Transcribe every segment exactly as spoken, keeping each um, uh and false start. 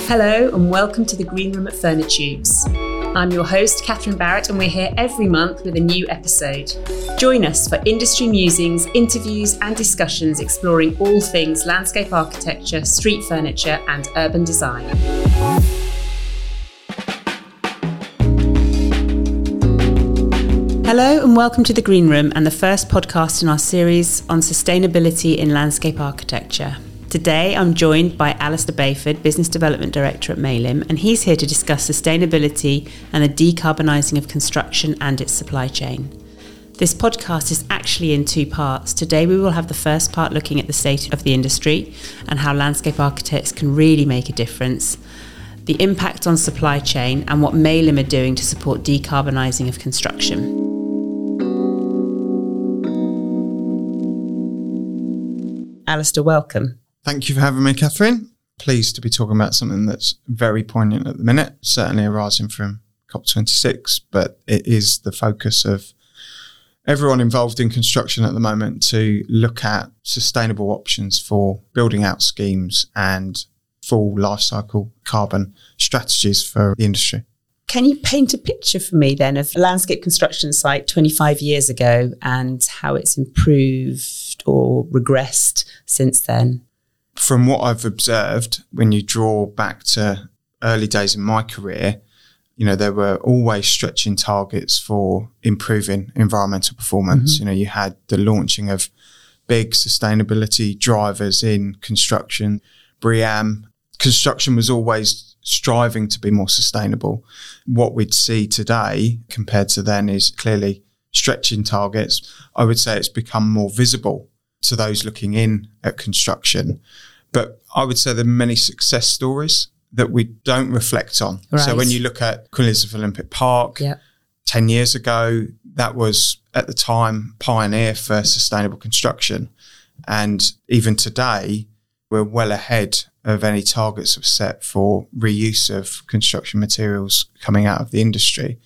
Hello and welcome to the Green Room at Furnitubes. I'm your host, Catherine Barrett, and we're here every month with a new episode. Join us for industry musings, interviews and discussions exploring all things landscape architecture, street furniture and urban design. Hello and welcome to the Green Room and the first podcast in our series on sustainability in landscape architecture. Today I'm joined by Alistair Bayford, Business Development Director at Maylim, and he's here to discuss sustainability and the decarbonising of construction and its supply chain. This podcast is actually in two parts. Today we will have the first part looking at the state of the industry and how landscape architects can really make a difference, the impact on supply chain and what Maylim are doing to support decarbonising of construction. Alistair, welcome. Thank you for having me, Catherine. Pleased to be talking about something that's very poignant at the minute, certainly arising from COP twenty-six, but it is the focus of everyone involved in construction at the moment to look at sustainable options for building out schemes and full life cycle carbon strategies for the industry. Can you paint a picture for me then of a landscape construction site twenty-five years ago and how it's improved or regressed since then? From what I've observed, when you draw back to early days in my career, you know, there were always stretching targets for improving environmental performance. Mm-hmm. You know, you had the launching of big sustainability drivers in construction. BREEAM. Construction was always striving to be more sustainable. What we'd see today compared to then is clearly stretching targets. I would say it's become more visible to those looking in at construction. But I would say there are many success stories that we don't reflect on. Right. So when you look at Queen Elizabeth Olympic Park, yep. ten years ago, that was at the time pioneer for sustainable construction. And even today, we're well ahead of any targets we've set for reuse of construction materials coming out of the industry.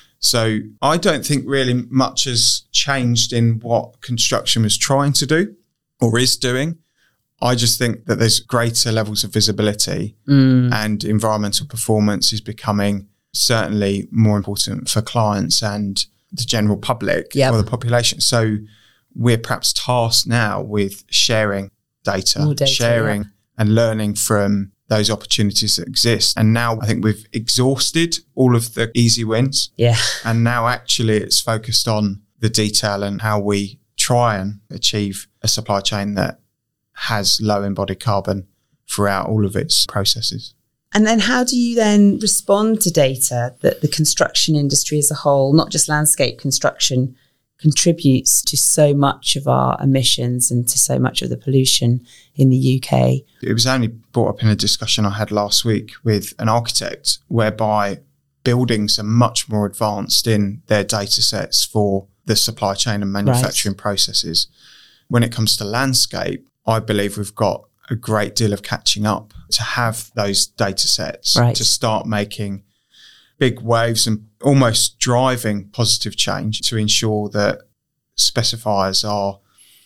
So I don't think really much has changed in what construction was trying to do or is doing. I just think that there's greater levels of visibility mm. and environmental performance is becoming certainly more important for clients and the general public yep. or the population. So we're perhaps tasked now with sharing data, data sharing yeah. and learning from those opportunities that exist. And now I think we've exhausted all of the easy wins. Yeah. And now actually it's focused on the detail and how we try and achieve a supply chain that has low embodied carbon throughout all of its processes. And then how do you then respond to data that the construction industry as a whole, not just landscape construction, contributes to so much of our emissions and to so much of the pollution in the U K? It was only brought up in a discussion I had last week with an architect whereby buildings are much more advanced in their data sets for the supply chain and manufacturing right. processes. When it comes to landscape, I believe we've got a great deal of catching up to have those data sets right. to start making big waves and almost driving positive change to ensure that specifiers are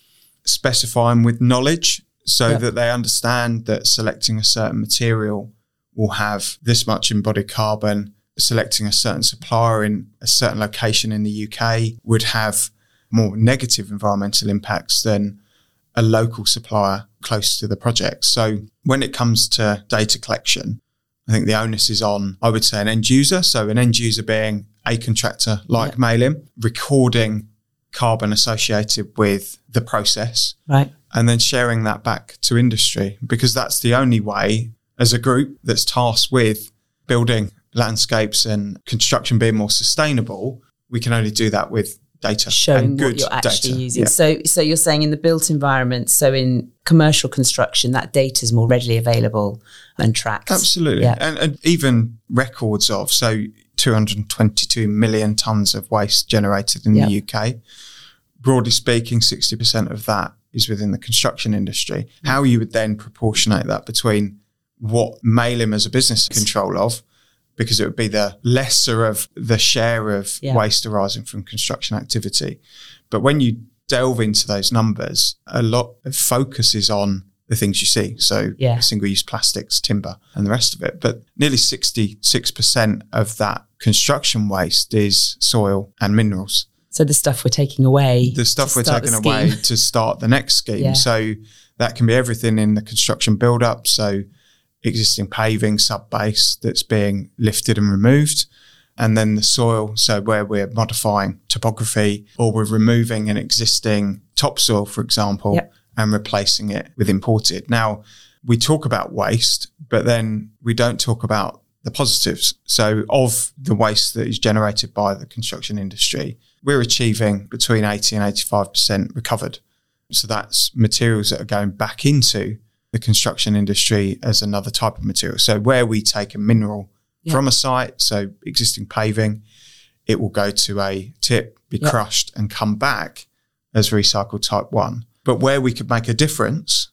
specifying with knowledge so yep. that they understand that selecting a certain material will have this much embodied carbon, selecting a certain supplier in a certain location in the U K would have more negative environmental impacts than a local supplier close to the project. So when it comes to data collection, I think the onus is on, I would say, an end user. So an end user being a contractor like yep. Maylim, recording carbon associated with the process right. and then sharing that back to industry, because that's the only way as a group that's tasked with building landscapes and construction being more sustainable, we can only do that with data. Showing and good what you're actually data. using. Yeah. So so you're saying in the built environment, so in commercial construction, that data is more readily available and tracked. Absolutely. Yeah. And, and even records of, so two hundred twenty-two million tonnes of waste generated in yeah. the U K. Broadly speaking, sixty percent of that is within the construction industry. Mm-hmm. How you would then proportionate that between what Maylim as a business control of, because it would be the lesser of the share of yeah. waste arising from construction activity. But when you delve into those numbers, a lot of focus is on the things you see. So yeah. single-use plastics, timber, and the rest of it. But nearly sixty-six percent of that construction waste is soil and minerals. So the stuff we're taking away. The stuff we're taking away to start the next scheme. Yeah. So that can be everything in the construction build-up. So existing paving, sub-base that's being lifted and removed. And then the soil, so where we're modifying topography or we're removing an existing topsoil, for example, yep. and replacing it with imported. Now, we talk about waste, but then we don't talk about the positives. So of the waste that is generated by the construction industry, we're achieving between eighty and eighty-five percent recovered. So that's materials that are going back into the construction industry as another type of material. So where we take a mineral yep. from a site, so existing paving, it will go to a tip, be yep. crushed and come back as recycled type one. But where we could make a difference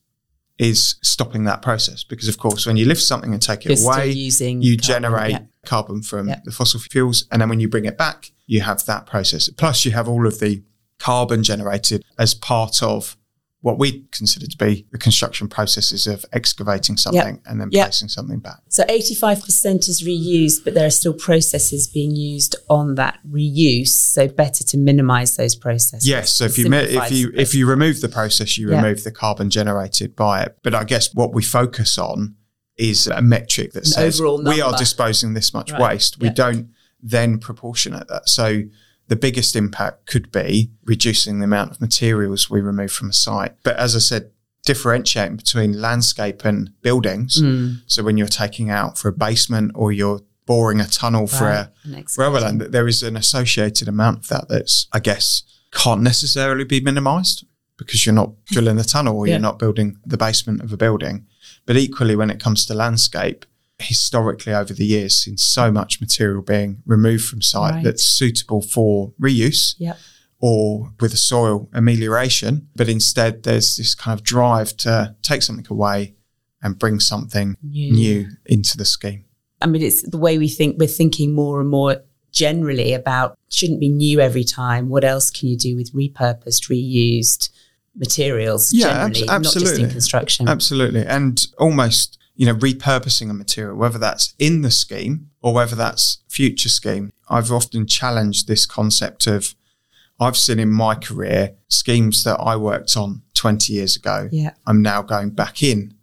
is stopping that process. Because, of course, when you lift something and take it You're away, using you carbon, generate yep. carbon from yep. the fossil fuels. And then when you bring it back, you have that process. Plus, you have all of the carbon generated as part of what we consider to be the construction processes of excavating something yep. and then yep. placing something back. So eighty-five percent is reused, but there are still processes being used on that reuse. So better to minimise those processes. Yes. So if you if you if you remove the process, you yep. remove the carbon generated by it. But I guess what we focus on is a metric that An says we are disposing this much right. waste. We yep. don't then proportionate that. So the biggest impact could be reducing the amount of materials we remove from a site. But as I said, differentiating between landscape and buildings. Mm. So when you're taking out for a basement or you're boring a tunnel right. for a railway line, there is an associated amount of that that's, I guess, can't necessarily be minimised because you're not drilling the tunnel or yeah. you're not building the basement of a building. But equally, when it comes to landscape, historically over the years seen so much material being removed from site right. that's suitable for reuse yep. or with a soil amelioration, but instead there's this kind of drive to take something away and bring something new, new into the scheme. I mean, it's the way we think. We're thinking more and more generally about shouldn't be new every time. What else can you do with repurposed, reused materials yeah, generally, ab- absolutely. not just in construction? Absolutely. And almost you know, repurposing a material, whether that's in the scheme or whether that's future scheme. I've often challenged this concept of, I've seen in my career schemes that I worked on twenty years ago. Yeah. I'm now going back in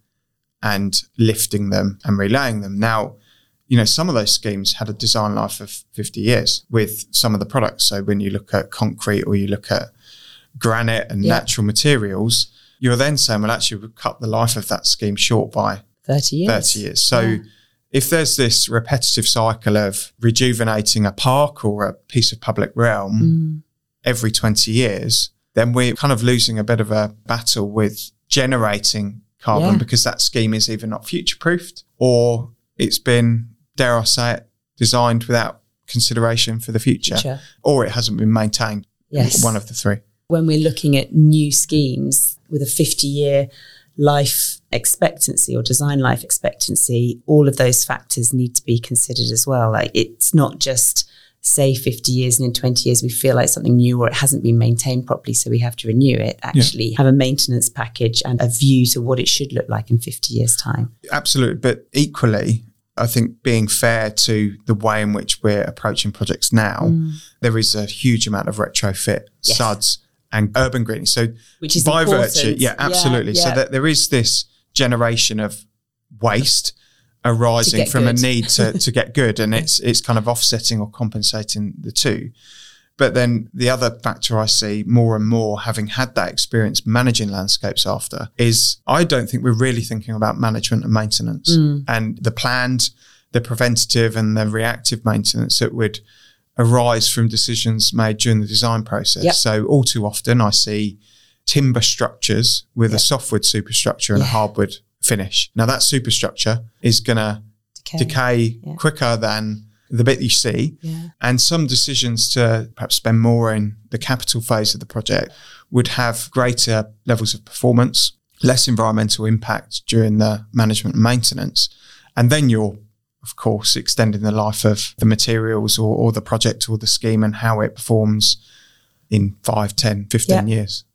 and lifting them and relaying them. Now, you know, some of those schemes had a design life of fifty years with some of the products. So when you look at concrete or you look at granite and yeah. natural materials, you're then saying, well, actually, we've cut the life of that scheme short by thirty years. thirty years. So yeah. if there's this repetitive cycle of rejuvenating a park or a piece of public realm mm. every twenty years, then we're kind of losing a bit of a battle with generating carbon yeah. because that scheme is either not future-proofed or it's been, dare I say it, designed without consideration for the future, future. or it hasn't been maintained. Yes. One of the three. When we're looking at new schemes with a fifty-year life expectancy or design life expectancy, all of those factors need to be considered as well. Like it's not just say fifty years and in twenty years we feel like something new or it hasn't been maintained properly, so we have to renew it. Actually yeah. have a maintenance package and a view to what it should look like in fifty years' time. Absolutely. But equally, I think being fair to the way in which we're approaching projects now, mm. there is a huge amount of retrofit, yes. S U Ds and urban greening. So which is by important. virtue, yeah, absolutely. Yeah, yeah. So that there is this generation of waste arising from good. a need to, to get good, and it's it's kind of offsetting or compensating the two. But then the other factor I see more and more, having had that experience managing landscapes after, is I don't think we're really thinking about management and maintenance mm. and the planned, the preventative and the reactive maintenance that would arise from decisions made during the design process. Yep. So all too often I see timber structures with yep. a softwood superstructure and yeah. a hardwood finish. Now that superstructure is going to decay, decay yeah. quicker than the bit you see. Yeah. And some decisions to perhaps spend more in the capital phase of the project would have greater levels of performance, less environmental impact during the management and maintenance. And then you're, of course, extending the life of the materials or, or the project or the scheme and how it performs in five, ten, fifteen yeah. years.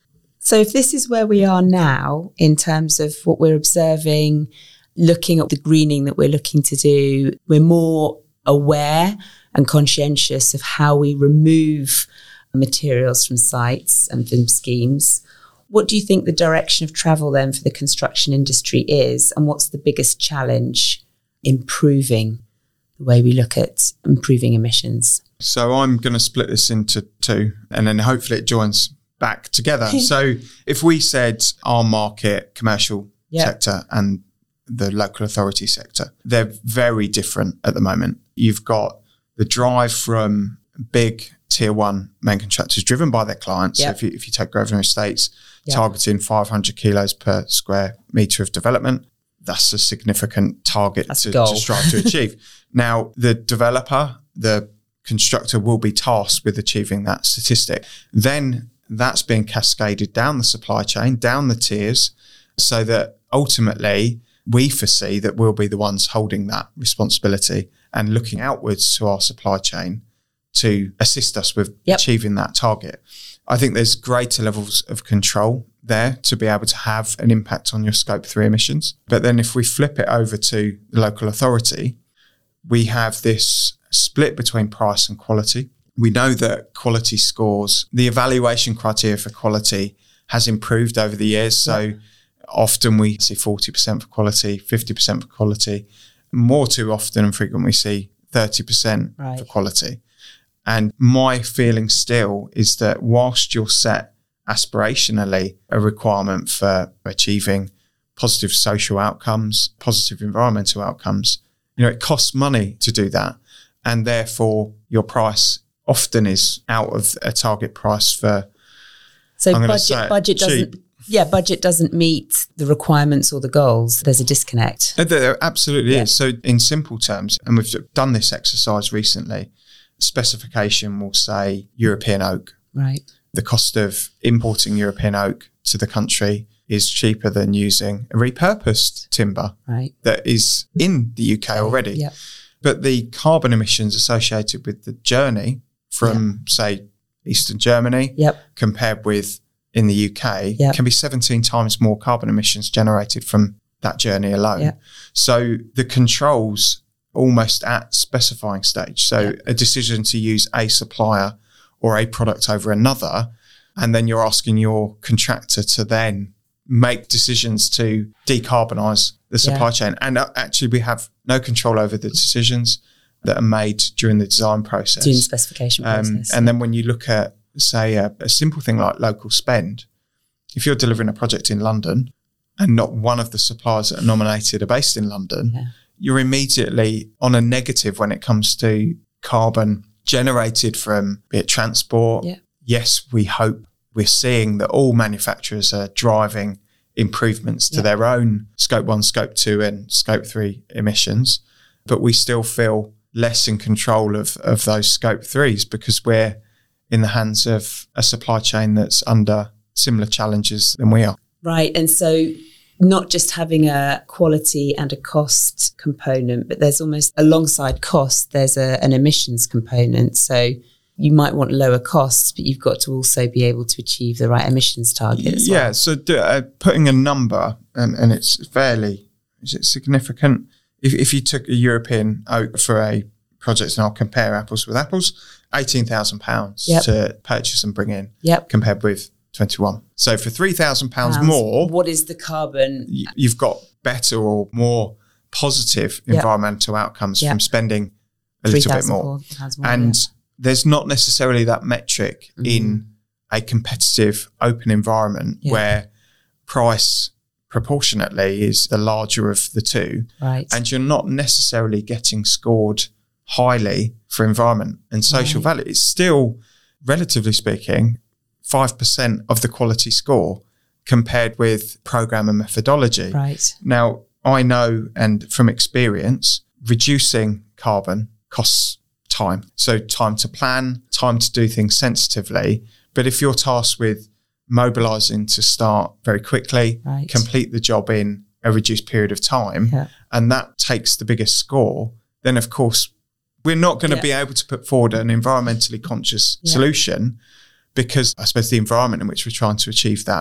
So if this is where we are now in terms of what we're observing, looking at the greening that we're looking to do, we're more aware and conscientious of how we remove materials from sites and from schemes. What do you think the direction of travel then for the construction industry is, and what's the biggest challenge improving the way we look at improving emissions? So I'm going to split this into two, and then hopefully it joins back together. So if we said our market, commercial yep. sector and the local authority sector, they're very different at the moment. You've got the drive from big tier one main contractors driven by their clients. Yep. So if you, if you take Grosvenor Estates, yep. targeting five hundred kilos per square metre of development, that's a significant target to, to strive to achieve. Now, the developer, the constructor will be tasked with achieving that statistic. Then that's being cascaded down the supply chain, down the tiers, so that ultimately we foresee that we'll be the ones holding that responsibility and looking outwards to our supply chain to assist us with yep. achieving that target. I think there's greater levels of control there to be able to have an impact on your scope three emissions. But then if we flip it over to the local authority, we have this split between price and quality. We know that quality scores, the evaluation criteria for quality has improved over the years. So yeah. often we see forty percent for quality, fifty percent for quality. More too often and frequently we see thirty percent right. for quality. And my feeling still is that whilst you'll set aspirationally a requirement for achieving positive social outcomes, positive environmental outcomes, you know, it costs money to do that. And therefore your price often is out of a target price for, so budget, budget doesn't, yeah, budget doesn't meet the requirements or the goals. There's a disconnect. There absolutely yeah. is. So in simple terms, and we've done this exercise recently, specification will say European oak. Right. The cost of importing European oak to the country is cheaper than using a repurposed timber right. that is in the U K already. Yep. But the carbon emissions associated with the journey from, yep. say, Eastern Germany yep. compared with in the U K yep. can be seventeen times more carbon emissions generated from that journey alone. Yep. So the controls almost at specifying stage. So yep. a decision to use a supplier or a product over another, and then you're asking your contractor to then make decisions to decarbonise the supply yeah. chain. And actually we have no control over the decisions that are made during the design process. During the specification process. Um, and then when you look at, say, a, a simple thing like local spend, if you're delivering a project in London and not one of the suppliers that are nominated are based in London, yeah. you're immediately on a negative when it comes to carbon generated from, be it transport. Yeah. Yes, we hope we're seeing that all manufacturers are driving improvements to yeah. their own scope one, scope two and scope three emissions, but we still feel less in control of, of those scope threes because we're in the hands of a supply chain that's under similar challenges than we are. Right. And so not just having a quality and a cost component, but there's almost alongside cost, there's a, an emissions component. So you might want lower costs, but you've got to also be able to achieve the right emissions target as yeah, well. so do, uh, putting a number, um, and it's fairly, is it significant? If, if you took a European oak for a project, and I'll compare apples with apples, eighteen thousand pounds yep. to purchase and bring in yep. compared with twenty-one. So for three thousand pounds more, what is the carbon? Y- you've got better or more positive yep. environmental outcomes yep. from spending a little bit more. more and yeah. there's not necessarily that metric mm. in a competitive open environment yeah. where price proportionately is the larger of the two. Right. And you're not necessarily getting scored highly for environment and social right. value. It's still, relatively speaking, five percent of the quality score compared with program and methodology. Right. Now, I know, and from experience, reducing carbon costs time. So time to plan, time to do things sensitively. But if you're tasked with mobilising to start very quickly, right. complete the job in a reduced period of time, yeah. and that takes the biggest score, then of course we're not going to yeah. be able to put forward an environmentally conscious yeah. solution, because I suppose the environment in which we're trying to achieve that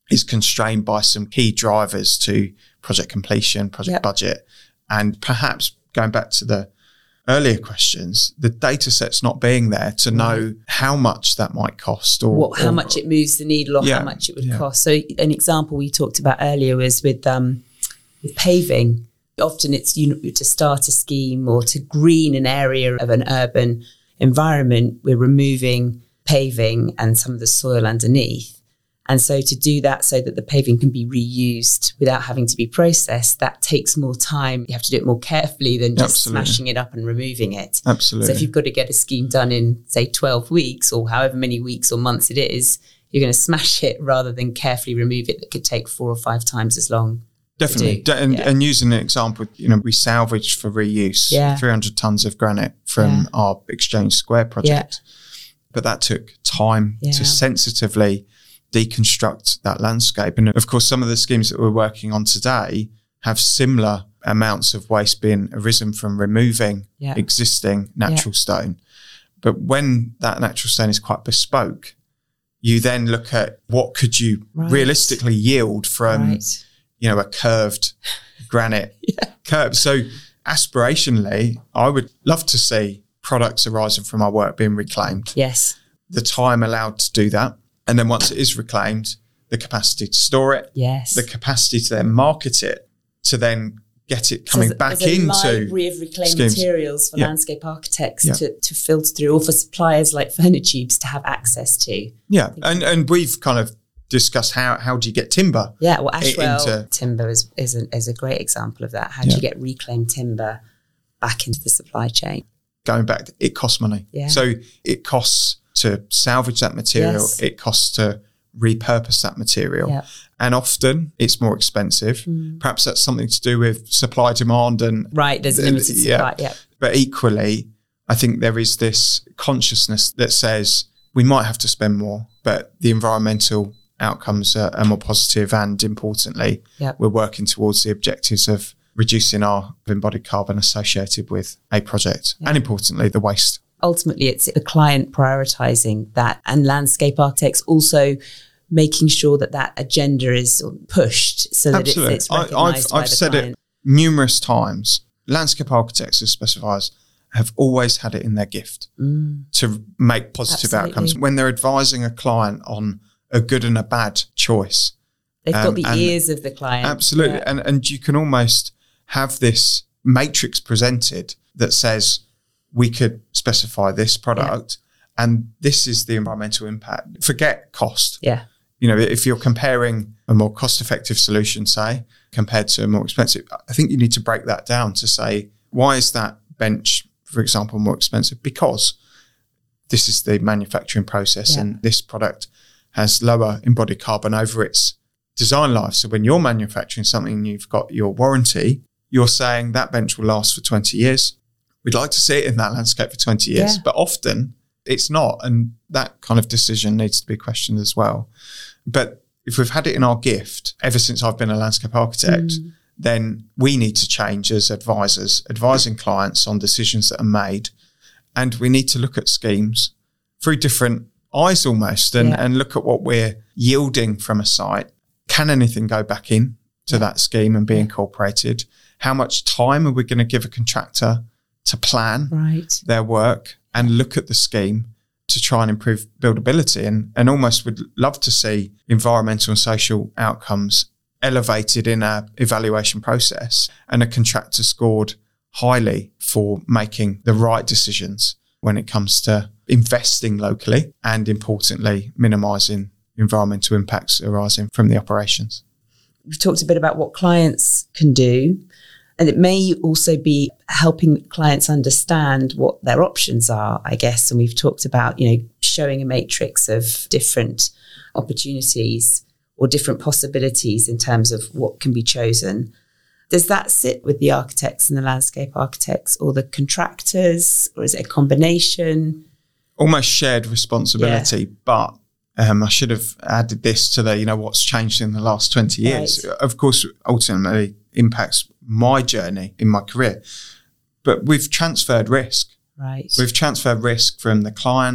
is constrained by some key drivers to project completion, project yep. budget, and perhaps going back to the earlier questions, the data set's not being there to know how much that might cost or what, how or, much it moves the needle or yeah, how much it would yeah. cost. So an example we talked about earlier was with um, with paving. Often it's you know, to start a scheme or to green an area of an urban environment, we're removing paving and some of the soil underneath. And so to do that so that the paving can be reused without having to be processed, that takes more time. You have to do it more carefully than just Absolutely. smashing it up and removing it. Absolutely. So if you've got to get a scheme done in, say, twelve weeks or however many weeks or months it is, you're going to smash it rather than carefully remove it that could take four or five times as long. Definitely. D- and, yeah. and using an example, you know, we salvaged for reuse yeah. three hundred tonnes of granite from yeah. our Exchange Square project. Yeah. But that took time yeah. to sensitively deconstruct that landscape. And of course, some of the schemes that we're working on today have similar amounts of waste being arisen from removing yeah. existing natural yeah. stone. But when that natural stone is quite bespoke, you then look at what could you right. realistically yield from, right. you know, a curved granite yeah. curve. So aspirationally, I would love to see products arising from our work being reclaimed. Yes. The time allowed to do that. And then once it is reclaimed, the capacity to store it, yes, the capacity to then market it, to then get it coming so back there's a into library of reclaimed schemes. materials for yeah. landscape architects yeah. to, to filter through, or for suppliers like Furnitubes to have access to. Yeah, and and we've kind of discussed how how do you get timber? Yeah, well, Ashwell into, timber is is a, is a great example of that. How do yeah. you get reclaimed timber back into the supply chain? Going back, it costs money. Yeah. So it costs to salvage that material. Yes. It costs to repurpose that material. Yep. And often it's more expensive. Mm. Perhaps that's something to do with supply demand and right, there's a limited yeah. supply. Yeah. But equally, I think there is this consciousness that says we might have to spend more, but the environmental outcomes are, are more positive, and importantly, yep. we're working towards the objectives of reducing our embodied carbon associated with a project, yep. and importantly, the waste. Ultimately, it's the client prioritising that, and landscape architects also making sure that that agenda is pushed so that Absolutely. it's, it's recognised I, I've, by I've the said client. it numerous times. Landscape architects as specifiers have always had it in their gift mm. to make positive Absolutely. outcomes. When they're advising a client on a good and a bad choice. They've um, got the ears of the client. Absolutely. Yeah. And, and you can almost have this matrix presented that says, we could specify this product yeah. and this is the environmental impact. Forget cost. Yeah. You know, if you're comparing a more cost-effective solution, say, compared to a more expensive, I think you need to break that down to say, why is that bench, for example, more expensive? Because this is the manufacturing process yeah. and this product has lower embodied carbon over its design life. So when you're manufacturing something and you've got your warranty, you're saying that bench will last for twenty years. We'd like to see it in that landscape for twenty years, yeah. but often it's not. And that kind of decision needs to be questioned as well. But if we've had it in our gift ever since I've been a landscape architect, mm. then we need to change as advisors, advising clients on decisions that are made. And we need to look at schemes through different eyes almost and, yeah. and look at what we're yielding from a site. Can anything go back in to yeah. that scheme and be yeah. incorporated? How much time are we going to give a contractor to plan right. their work and look at the scheme to try and improve buildability, and, and almost would love to see environmental and social outcomes elevated in our evaluation process and a contractor scored highly for making the right decisions when it comes to investing locally and, importantly, minimising environmental impacts arising from the operations. We've talked a bit about what clients can do, and it may also be helping clients understand what their options are, I guess. And we've talked about, you know, showing a matrix of different opportunities or different possibilities in terms of what can be chosen. Does that sit with the architects and the landscape architects or the contractors, or is it a combination? Almost shared responsibility, yeah. but um, I should have added this to the, you know, what's changed in the last twenty years. Right. Of course, ultimately impacts my journey in my career, but we've transferred risk. Right. We've transferred risk from the client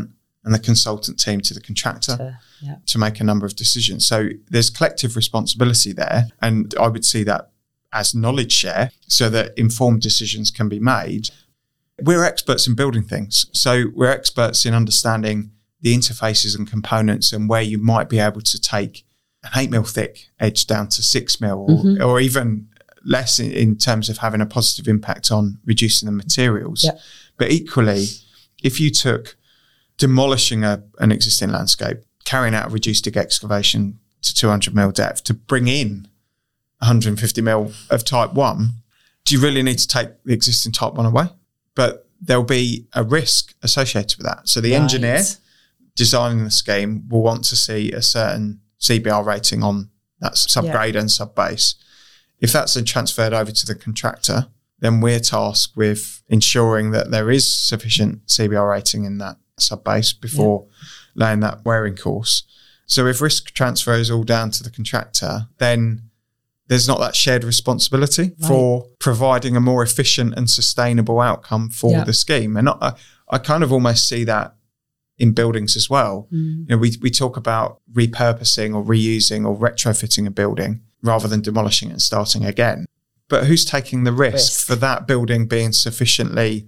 and the consultant team to the contractor to, yeah. to make a number of decisions. So there's collective responsibility there. And I would see that as knowledge share so that informed decisions can be made. We're experts in building things. So we're experts in understanding the interfaces and components and where you might be able to take an eight mil thick edge down to six mil or, mm-hmm. or even less in, in terms of having a positive impact on reducing the materials. Yep. But equally, if you took demolishing a, an existing landscape, carrying out a reduced dig excavation to two hundred mil depth to bring in one hundred fifty mil of type one, do you really need to take the existing type one away? But there'll be a risk associated with that. So the right. engineer designing the scheme will want to see a certain C B R rating on that subgrade yeah. and subbase. If that's then transferred over to the contractor, then we're tasked with ensuring that there is sufficient C B R rating in that subbase before yeah. laying that wearing course. So if risk transfer is all down to the contractor, then there's not that shared responsibility right. for providing a more efficient and sustainable outcome for yeah. the scheme. And I, I kind of almost see that in buildings as well. Mm. You know, we we talk about repurposing or reusing or retrofitting a building rather than demolishing it and starting again. But who's taking the risk, risk for that building being sufficiently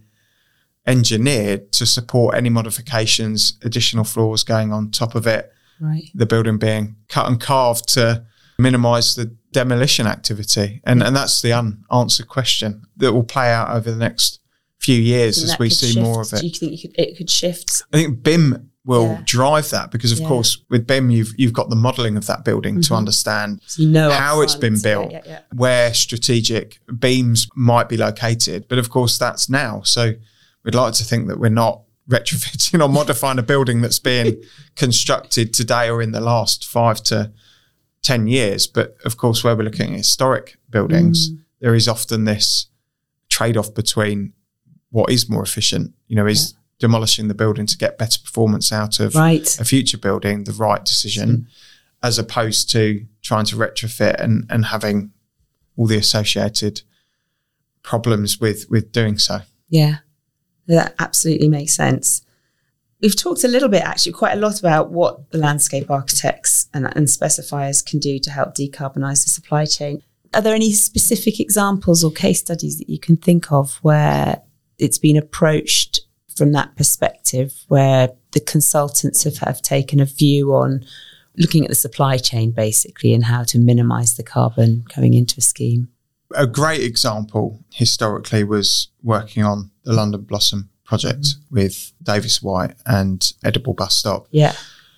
engineered to support any modifications, additional floors going on top of it, right. the building being cut and carved to minimise the demolition activity? And and that's the unanswered question that will play out over the next few years as we see shift. more of it. Do you think you could, it could shift? I think B I M will yeah. drive that because, of yeah. course, with B I M, you've you've got the modelling of that building mm-hmm. to understand so you know how it's been built, yeah, yeah, yeah. where strategic beams might be located. But, of course, that's now. So we'd like to think that we're not retrofitting or modifying a building that's being constructed today or in the last five to ten years. But, of course, where we're looking at historic buildings, mm. there is often this trade-off between what is more efficient, you know, is yeah. demolishing the building to get better performance out of right. a future building the right decision, mm. as opposed to trying to retrofit and, and having all the associated problems with, with doing so. Yeah, that absolutely makes sense. We've talked a little bit, actually, quite a lot about what the landscape architects and, and specifiers can do to help decarbonise the supply chain. Are there any specific examples or case studies that you can think of where it's been approached from that perspective, where the consultants have, have taken a view on looking at the supply chain basically and how to minimise the carbon coming into a scheme? A great example historically was working on the London Blossom project mm-hmm. with Davis White and Edible Bus Stop. Yeah.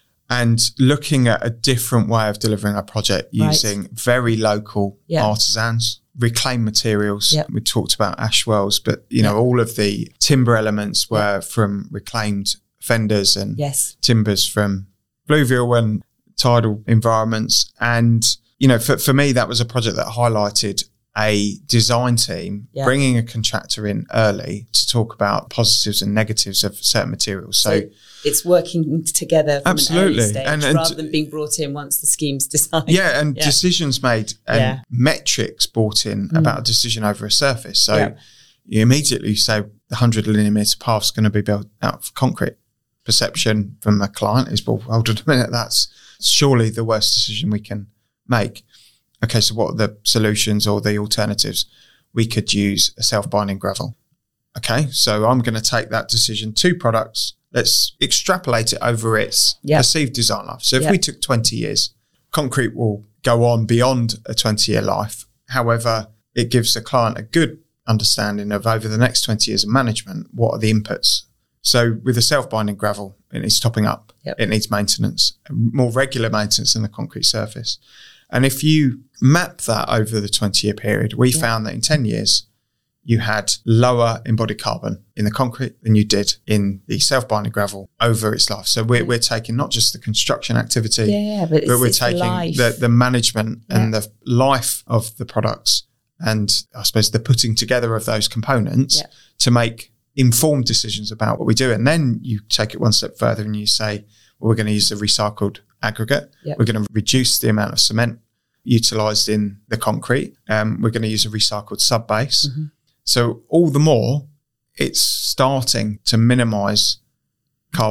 And looking at a different way of delivering a project using right. very local yeah. artisans, reclaimed materials. Yep. We talked about ash wells, but you know, yep. all of the timber elements were yep. from reclaimed fenders and yes. timbers from fluvial and tidal environments. And, you know, for, for me, that was a project that highlighted a design team yep. bringing a contractor in early to talk about positives and negatives of certain materials. So, so it's working together from absolutely. an early stage and, and rather than being brought in once the scheme's designed. Yeah, and yeah. decisions made and yeah. metrics brought in mm. about a decision over a surface. So yeah. you immediately say the one hundred linear metre path is going to be built out of concrete. Perception from a client is, well, hold on a minute, that's surely the worst decision we can make. Okay, so what are the solutions or the alternatives? We could use a self-binding gravel. Okay, so I'm going to take that decision, two products, let's extrapolate it over its yep. perceived design life. So if yep. we took twenty years, concrete will go on beyond a twenty-year life. However, it gives the client a good understanding of over the next twenty years of management, what are the inputs? So with a self-binding gravel, it needs topping up. Yep. It needs maintenance, more regular maintenance than the concrete surface. And if you map that over the twenty-year period, we yep. found that in ten years, you had lower embodied carbon in the concrete than you did in the self-binding gravel over its life. So we're, we're taking not just the construction activity, yeah, but, but we're taking the, the management yeah. and the life of the products and I suppose the putting together of those components yeah. to make informed decisions about what we do. And then you take it one step further and you say, well, we're going to use a recycled aggregate. Yeah. We're going to reduce the amount of cement utilised in the concrete. Um, we're going to use a recycled subbase. Mm-hmm. So all the more, it's starting to minimise carbon.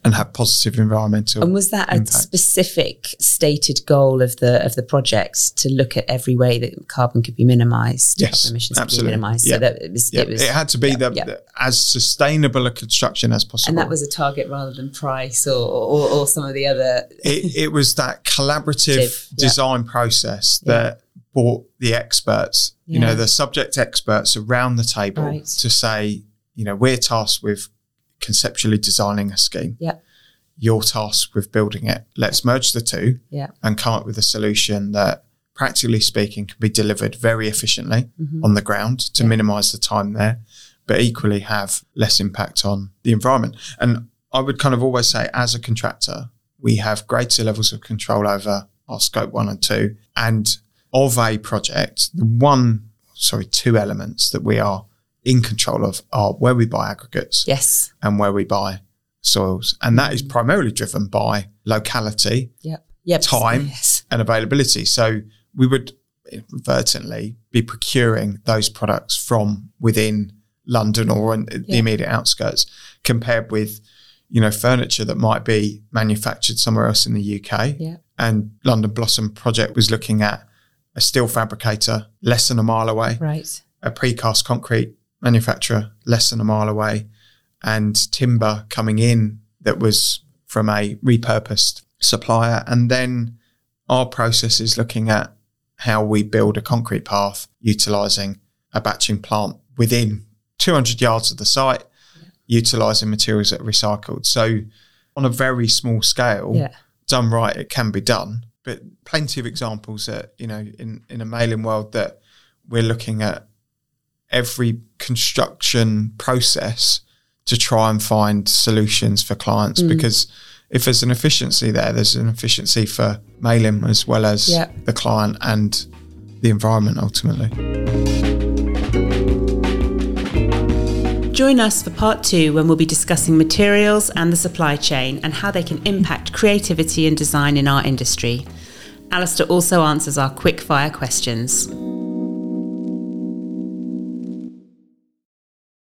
and have positive environmental And was that a impact. specific stated goal of the of the project to look at every way that carbon could be minimised, Yes, carbon emissions absolutely. could be minimised? Yeah. So that it was, Yeah, it was it had to be yeah, the, yeah. the as sustainable a construction as possible. And that was a target rather than price or or, or some of the other. it, it was that collaborative Tiv, yeah. design process Yeah. that brought the experts, you Yeah. know, the subject experts around the table Right. to say, you know, we're tasked with conceptually designing a scheme. Yeah. You're tasked with building it. Let's merge the two Yeah. and come up with a solution that, practically speaking, can be delivered very efficiently Mm-hmm. on the ground to Yeah. minimise the time there, but equally have less impact on the environment. And I would kind of always say, as a contractor, we have greater levels of control over our scope one and two. And of a project, the one, sorry, two elements that we are in control of are where we buy aggregates Yes. and where we buy soils. And that is primarily driven by locality, Yep. Yep. time Yes. and availability. So we would inadvertently be procuring those products from within London or in the Yeah. immediate outskirts, compared with, you know, furniture that might be manufactured somewhere else in the U K. Yeah. And London Blossom Project was looking at a steel fabricator less than a mile away, Right. a precast concrete manufacturer less than a mile away, and timber coming in that was from a repurposed supplier. And then our process is looking at how we build a concrete path utilising a batching plant within two hundred yards of the site, yeah. utilising materials that are recycled. So on a very small scale, Yeah. done right, it can be done. But plenty of examples that, you know, in, in a mailing world that we're looking at every construction process to try and find solutions for clients, mm. because if there's an efficiency there, there's an efficiency for mailing as well as yeah. the client and the environment ultimately. Join us for part two, when we'll be discussing materials and the supply chain and how they can impact creativity and design in our industry. Alistair also answers our quick fire questions.